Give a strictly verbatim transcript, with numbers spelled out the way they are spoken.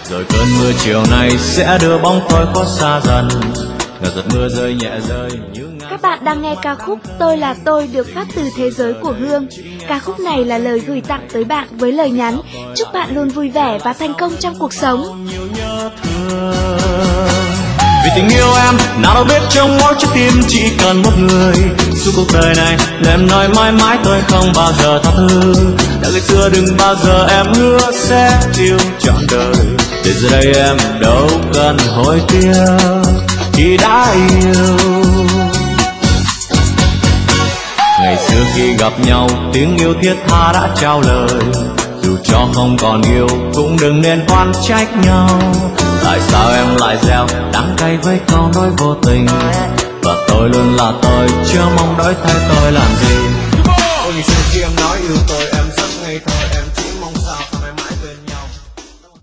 rồi cơn mưa chiều nay sẽ đưa bóng tôi khuất xa dần. Ngờ giọt mưa rơi nhẹ rơi như Các bạn đang nghe ca khúc Tôi Là Tôi được phát từ Thế Giới của Hương. Ca khúc này là lời gửi tặng tới bạn với lời nhắn chúc bạn luôn vui vẻ và thành công trong cuộc sống. Vì tình yêu em, nào đâu biết trong mỗi trái tim chỉ cần một người. Suốt cuộc đời này, em nói mãi mãi tôi không bao giờ tha thứ. Đã ngày xưa đừng bao giờ em hứa sẽ yêu trọn đời. Để giờ đây em đâu cần hối tiếc khi đã yêu. Ngày xưa khi gặp nhau, tiếng yêu thiết tha đã trao lời. Dù cho không còn yêu, cũng đừng nên oán trách nhau. Tại sao em lại gieo đắng cay với câu nói vô tình? Và tôi luôn là tôi, chưa mong đổi thay tôi làm gì. Ôi ngày xưa khi em nói yêu tôi,